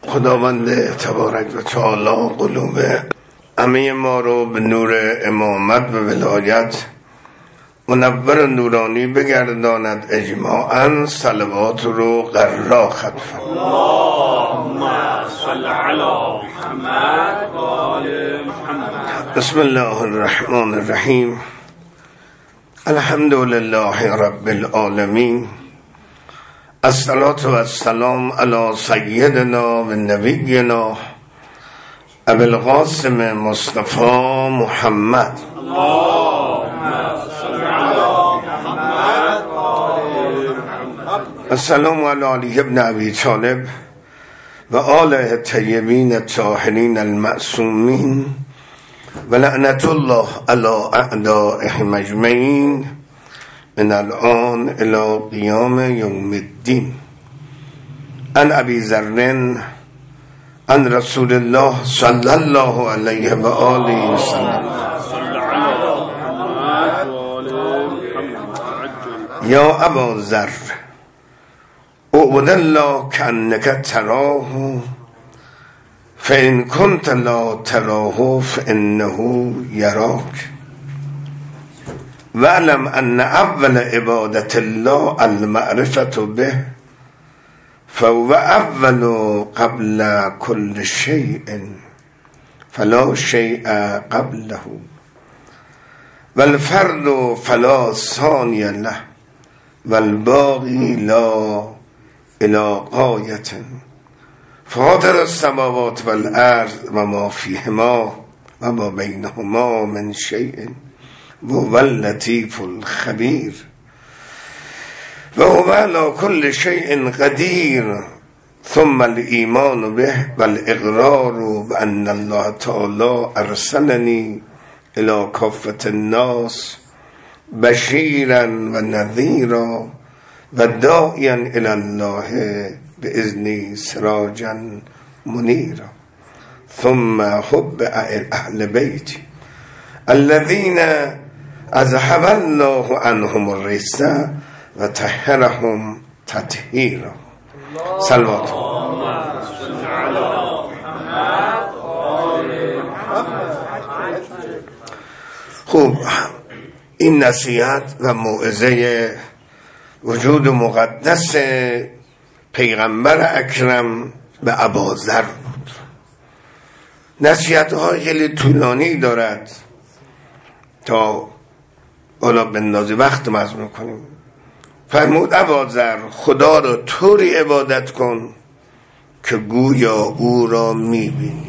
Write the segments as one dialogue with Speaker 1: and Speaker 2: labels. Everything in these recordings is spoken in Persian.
Speaker 1: خداوند تبارک و تعالی قلوب همه ما رو به نور امامت و ولایت منور و نورانی بگرداند اجماعاً. صلوات رو قرا ختم
Speaker 2: اللهم صل علی محمد و آل محمد.
Speaker 1: بسم الله الرحمن الرحیم. الحمد لله رب العالمین. الصلاة و السلام علی سیدنا و نبینا ابی القاسم مصطفی محمد. السلام علی علی ابن ابی طالب و آله الطیبین الطاهرین المعصومین و لعنت الله علی اعدائهم اجمعین من الان الی قیام یوم الدین. عن ابی ذر عن رسول الله صلی الله علیه و آله و سلم یا ابا ذر اعبد الله کانک تراه فان کنت لا تراه فانه یراک واعلم ان اول عبادت الله المعرفة به فهو اول قبل كل شيء فلا شيء قبله والفرد فلا ثاني له والباقي لا الى غاية فاطر السماوات والارض وما فيهما وما بينهما من شيء وهو اللطيف الخبير وهو على كل شيء قدير ثم الإيمان به والإقرار بأن الله تعالى أرسلني إلى كافة الناس بشيرا ونذيرا وداعيا إلى الله بإذنه سراجا منيرا ثم حب أهل بيتي الذين أذهب الله عنهم الرجس و طهرهم تطهیرا. صلوات. خوب، این نصیحت و موعظه وجود مقدس پیغمبر اکرم به اباذر بود. نصیحت های خیلی طولانی دارد تا حالا بندازی وقت مضمون کنیم. فرمود اباذر خدا را طوری عبادت کن که گویا او را میبینی،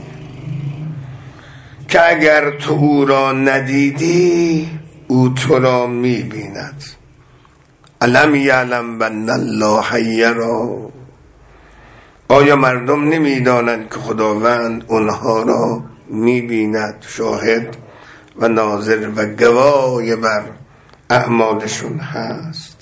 Speaker 1: که اگر تو او را ندیدی او تو را میبیند. الم یعلم بان الله یری. آیا مردم نمیدانند که خداوند اونها را میبیند، شاهد و ناظر و گواه بر اعمالشون هست.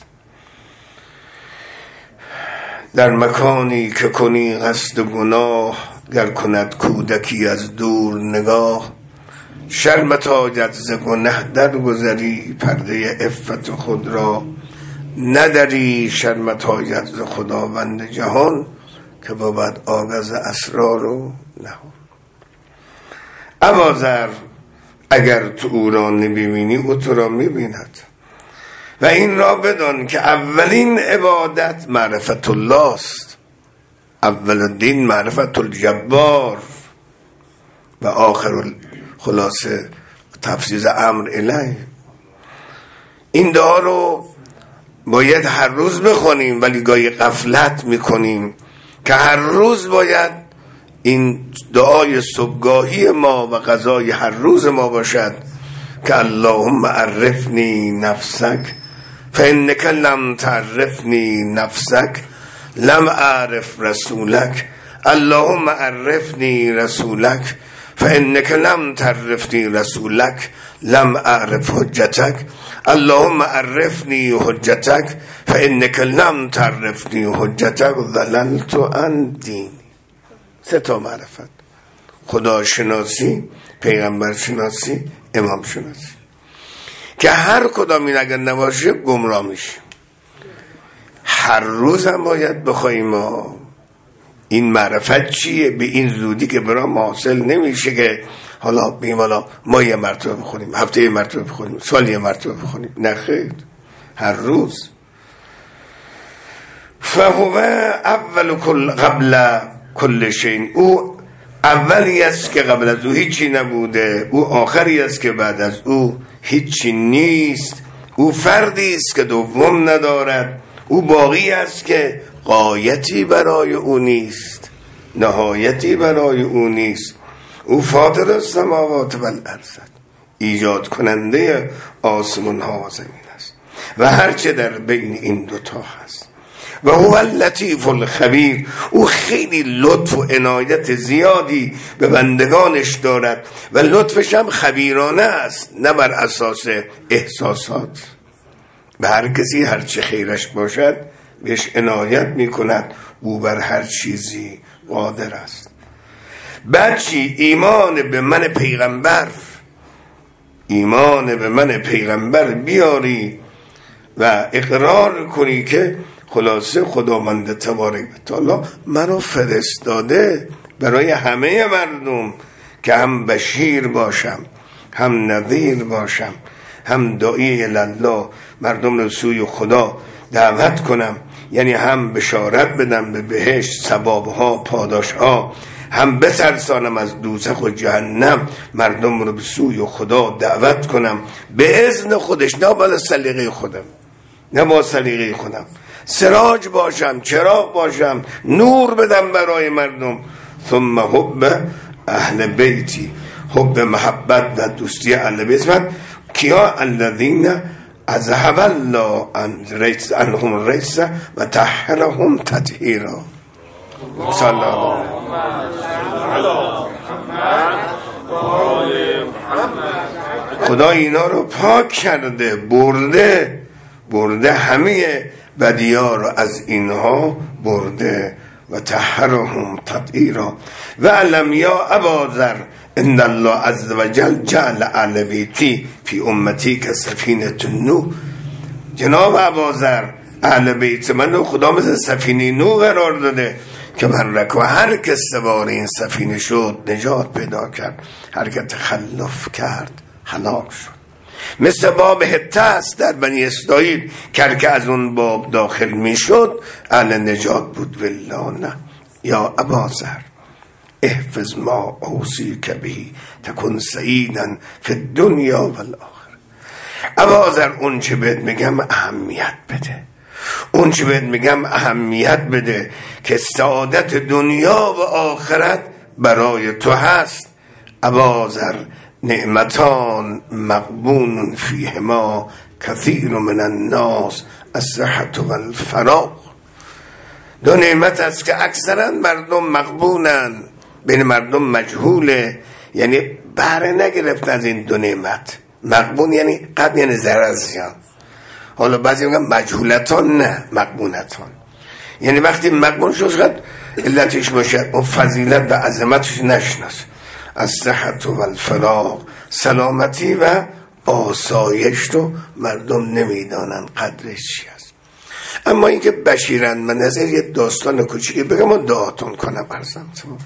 Speaker 1: در مکانی که کنی قصد گناه، گر کند کودکی از دور نگاه. شرمت آید ز گنه در گذری، پرده عفت خود را ندری. شرمت آید ز خداوند جهان، که بود آغاز اسرار و نهان. اباذر اگر تو او را نمیبینی او تو را میبیند. و این را بدان که اولین عبادت معرفت الله است. اول الدین معرفت الجبار و آخر خلاصه تفسیر امر الیه. این دعا رو باید هر روز بخونیم، ولی گاهی غفلت میکنیم که هر روز باید این دعای صبحگاهی ما و غذای هر روز ما باشد که اللهم عرفنی نفسک فانک لم تعرفنی نفسک لم اعرف رسولک. اللهم عرفنی رسولک فانک لم تعرفنی رسولک لم اعرف حجتک. اللهم عرفنی حجتک فانک لم تعرفنی حجتک ضللت عن دینی. سه تا معرفت: خدا شناسی، پیغمبر شناسی، امام شناسی، که هر کدام این اگر نباشه گمراه میشیم. هر روز هم باید بخوایم ما این معرفت چیه؟ به این زودی که برام حاصل نمیشه که حالا بیم حالا ما یه مرتبه بخونیم، هفته یه مرتبه بخونیم، سال یه مرتبه بخونیم. نه خیر، هر روز. فهو اول قبل کل شیء، او اولی است که قبل از او هیچی نبوده، او آخری است که بعد از او هیچی نیست، او فردی است که دوم ندارد، او باقی است که غایتی برای او نیست، نهایتی برای او نیست. او فاطر السماوات والارض، ایجاد کننده آسمان ها و زمین است و هرچه در بین این دوتا هست. و هو اللطیف الخبیر، او خیلی لطف و عنایت زیادی به بندگانش دارد و لطفش هم خبیرانه است، نه بر اساس احساسات. به هر کسی هرچه خیرش باشد بهش عنایت میکند، او بر هر چیزی قادر است. بعد چی؟ ایمان به من پیغمبر، ایمان به من پیغمبر بیاری و اقرار کنی که خلاصه خداوند تبارک و تعالی منو فرستاده برای همه مردم که هم بشیر باشم، هم نذیر باشم، هم داعی الله، مردم رو سوی خدا دعوت کنم، یعنی هم بشارت بدم به بهشت، ثوابها، پاداشها، هم بترسانم از دوزخ و جهنم، مردم رو به سوی خدا دعوت کنم به اذن خودش، نه با سلیقه خودم، نه با سلیقه خودم. سراج باشم، چراغ باشم، نور بدم برای مردم. ثم حب اهل بیتی، حب محبت و دوستی اهل بیت من کیا؟ الذین اذهب الله عنهم الرجس و طهرهم تطهیرا. صلی الله علیه خدا اینا رو پاک کرده، برده همه بدی‌ها رو از اینها برده. و طهرهم تطهیرا. و علم یا ابا ذر ان الله عز وجل جعل اهل بیتی فی امتی که سفینه نوح. جناب ابا ذر، اهل بیت من رو خدا مثل سفینه نوح قرار داده که من رکو هر که سوار این سفینه شد نجات پیدا کرد، هر که تخلف کرد هلاک شد. مثل باب حته است در بنی اسرائیل که از اون باب داخل می شد اهل نجات بود. والله نه. یا ابا ذر احفظ ما اوصیک به تکن سعیدا فی الدنیا والآخره. ابا ذر اون چه بهت میگم اهمیت بده، اون چه بهت میگم اهمیت بده که سعادت دنیا و آخرت برای تو هست. ابا ذر نعمتان مغبون فیهما کثیر من الناس الصحة والفراغ. دو نعمت است که اکثرا مردم مغبونن، بین مردم مجهوله، یعنی بهره نگرفت از این دو نعمت. مغبون یعنی قبل، یعنی ضرر زیان. حالا بعضی میگن مجهولتان، نه مغبونتان، یعنی وقتی مغبون شد شد علتش باشه اون فضیلت و عظمتش نشناس. الصحة والفراغ، سلامتی و آسایش رو مردم نمیدانن قدرش چی است. اما اینکه بشیرن، من نظر یه داستان کوچیکی بگم و دعاتون کنم. ارزم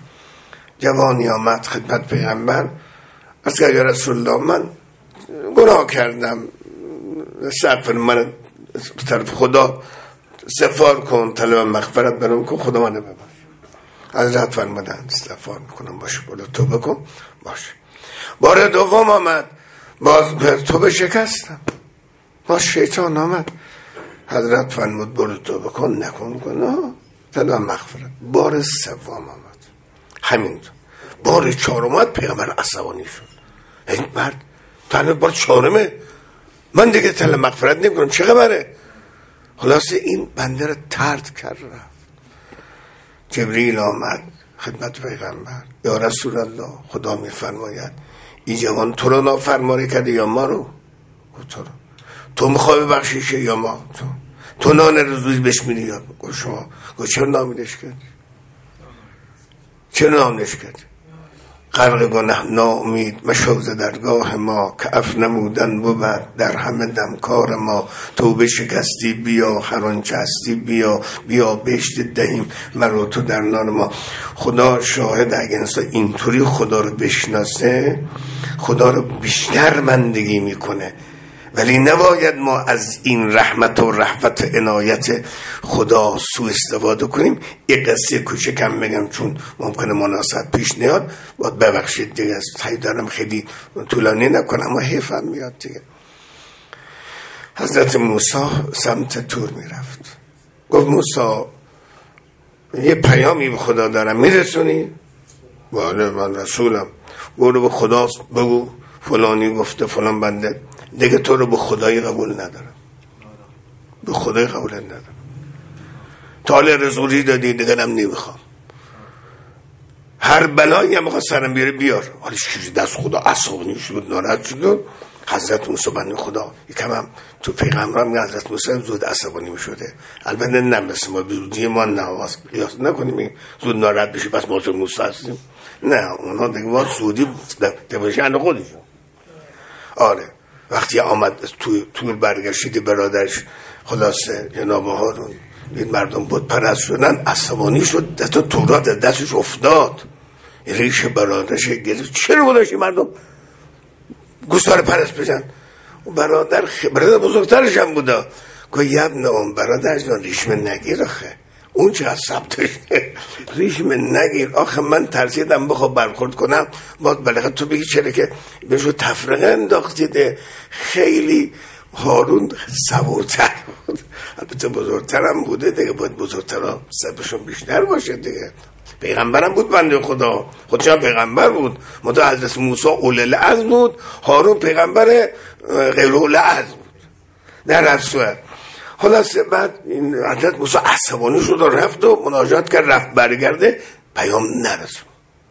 Speaker 1: جوانی آمد خدمت پیغمبر، از که یا رسول الله من گناه کردم، استغفر من طرف خدا استغفار کن، طلب مغفرت برام کن، خدا منو ببخش. حضرت فرمودند استغفار میکنم، باشه بولا توبه کن، باشه. بار دوم آمد، باز توبه شکستم، باز شیطان آمد، حضرت فرمود برو توبه کن، نکن کن، طلب مغفرت. بار سوم آمد همینطور. بار چهارم آمد پیغمبر عصبانی شد، این مرد طلب بار چهارمه، من دیگه طلب مغفرت نمیکنم، چه خبره؟ خلاصه این بنده رو طرد کرد رفت. جبریل آمد خدمت پیغمبر، یا رسول الله خدا میفرماید این جوان تو رو نافرمانی کرده یا ما رو؟ تو میخوای ببخشیشه یا ما؟ تو نان روزی بهش میدی یا شما؟ چرا نامیدش کرد؟ چرا نامیدش کرد؟ غرق گنه ناامید مشو ز درگاه ما، که عفو نمودن بود در همه دم کار ما. توبه شکستی بیا، هر آنچه هستی بیا، بیا بهشت دهیم مرا تو در نان ما. خدا شاهد اگه انسان اینطوری خدا رو بشناسه خدا رو بیشتر بندگی میکنه. ولی نباید ما از این رحمت و رحمت و عنایت خدا سوء استفاده کنیم. یک قصه کوچکم بگم چون ممکنه مناسبت پیش نیاد، باید ببخشید دیگه، سعی دارم خیلی طولانی نکنم اما حیفم میاد دیگه. حضرت موسی سمت تور میرفت، گفت موسی یه پیامی به خدا دارم میرسونی؟ بله من رسولم. برو به خدا بگو فلانی گفته فلان بنده دیگه تو رو به خدایی قبول ندارم، به خدایی قبول ندارم، تال رسولی دادی دیگه هم نمیخوام، هر بلایی هم میخواد سرم بیاره بیار. حالا چیزی دست خدا عصبانی شد، ناراحت شد. حضرت موسی بنده خدا یکم هم تو پیغمبران حضرت موسی زود عصبانی میشده، البته نه مثل ما زودی ما نواز قیاس نکنیم زود ناراحت بشی بس ما تو موسی هستیم، نه اونا دیگه با زودی تباشن خودشون. آره وقتی آمد تو برگشید برادرش خلاصه جناب هارون این مردم بود پرست شدن، عصبانی شد، دست تورات دستش افتاد، ریش برادرش گرفت. چرا بودش این مردم گوسار پرست بشن؟ برادر بزرگترش هم بودا، گوی یبن اون برادرش ریشم نگیر آخه، اون چه از ثبتش ریشم نگیر آخه. من ترسیدم بخواه برخورد کنم باید بلکه تو بگی چرا که بهشو تفرقه انداختیده. خیلی هارون صبورتر بود، البته بزرگترم بوده دیگه، باید بزرگترها صبرشون بیشتر باشه دیگه. پیغمبرم بود بنده خدا، خودش هم پیغمبر بود، متا حضرت موسی اول العزم بود، هارون پیغمبر غیر اول العزم بود در هر صورت. خلاصه بعد این حضرت موسی عصبانی شد و رفت و مناجات کرد، رفت برگرده پیام نرسون.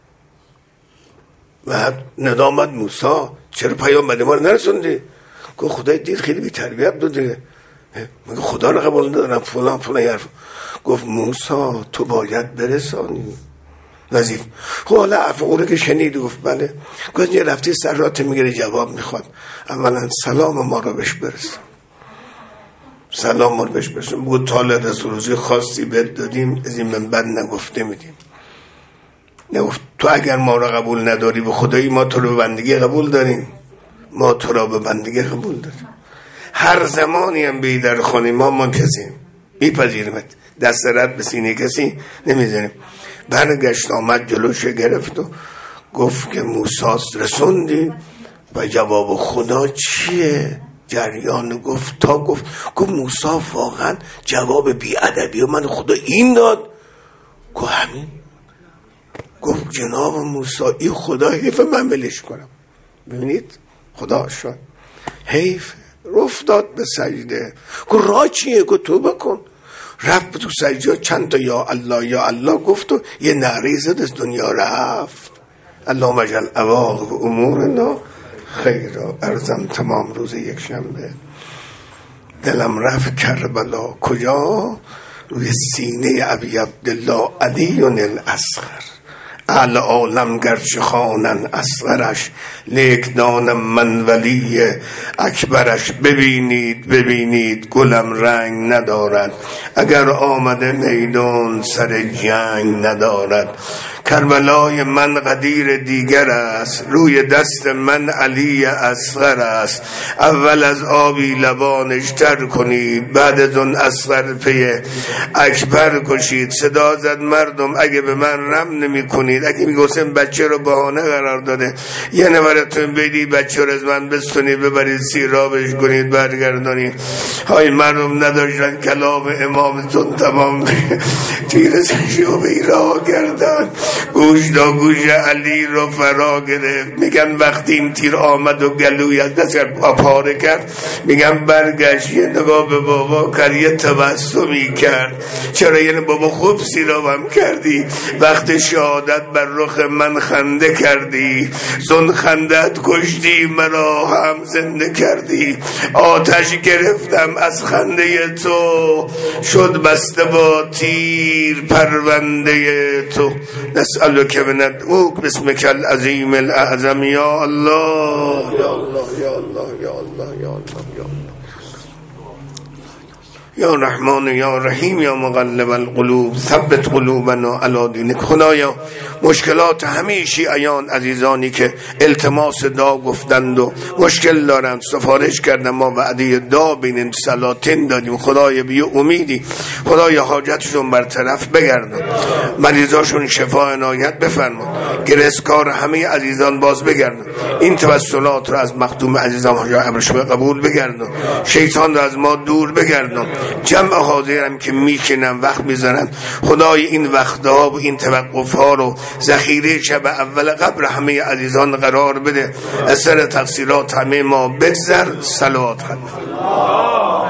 Speaker 1: بعد ندامت موسی چرا پیام بده ما نرسوندی؟ گفت خدای دید خیلی بی تربیت بوده، میگه خدا رو قبول ندارم فلان فلان حرف. گفت موسی تو باید برسانی وظیفه. خب حالا افعوله که شنید گفت بله. گفت یه رفتی سرات میگیره جواب میخواد، اولا سلام ما رو بهش برسون، سلام ما رو بهش برسون. بود تال رسولوزی خاصی بهت دادیم از این من بد نگفته میدیم. نگفت تو اگر ما رو قبول نداری به خدایی ما تو رو به بندگی قبول داریم، ما تو را به بندگی قبول داریم، هر زمانی هم بی در خانه ما منتظریم، میپذیرمت، دست رد به سینه کسی نمیزنیم. برگشت آمد جلوش گرفت و گفت که موسی رسوندی و جواب خدا چیه؟ جریان گفت تا گفت موسی واقعا جواب بی ادبی و من خدا این داد. گفت همین. گفت جناب موسی این خدا حیف من بلش کنم. ببینید خدا شد حیف. رفت داد به سجده. گفت راه چیه؟ گفت توبه کن. رفت تو سجده چند تا یا الله یا الله گفت و یه نعره زد از دنیا رفت. اللهم اجعل عواقب امورنا خیرا. عرضم تمام روز یک شنبه دلم رفت کربلا کجا؟ روی سینه ابی عبدالله علی الاصغر. اهل عالم گرچه خوانن اصغرش، لیک دانم من ولی اکبرش. ببینید گلم رنگ ندارد، اگر آمده میدان سر جنگ ندارد. کربلای من قدیر دیگر است، روی دست من علی اصغر است. اول از آبی لبانش تر کنید، بعد از اون اصغر پی اکبر کشید. صدا زد مردم اگه به من رم نمی کنید، اگه میگوستم بچه رو بهانه قرار داده، یه نفرتون بدی بچه رو از من بستونید ببرید سیرابش کنید برگردانید. های مردم نداشتن کلام امامتون تمام تیر زنشو بیرا گردن. گوش دا گوش علی رو فرا گرفت. میگن وقتی این تیر آمد و گلوی از دست پاره کرد، میگن برگشت یه نگاه به بابا کرد، یه تبسمی کرد. چرا یعنی بابا خوب سیرابم کردی، وقت شهادت بر رخ من خنده کردی، زن خندت کشتی مرا هم زنده کردی. آتش گرفتم از خنده تو، شد بسته با تیر پرونده تو. نسأل نسألك وندعوك باسمك العظيم الأعظم يا الله يا الله يا الله يا الله يا الله يا الله یا رحمان یا رحیم یا مقلب القلوب ثبت قلوبنا علی دینک. خدایا مشکلات همه شیعیان عزیزانی که التماس دعا گفتند و مشکل دارند سفارش کردن، ما وعده دعا بین سلاطین دادیم، خدای بی امیدی، خدایا حاجتشون برطرف بگردن، مریضاشون شفا عنایت بفرما، گرسکار همه عزیزان باز بگردن، این توسلات رو از مخدوم عزیزان حاج ابرشوی قبول بگردن، شیطان رو از ما دور بگردن. جمع حاضرم که میشنن وقت میذارن، خدای این وقتها و این توقفها رو ذخیره شب اول قبر همه عزیزان قرار بده، اثر تقصیرات همه ما بگذر. صلوات خدمت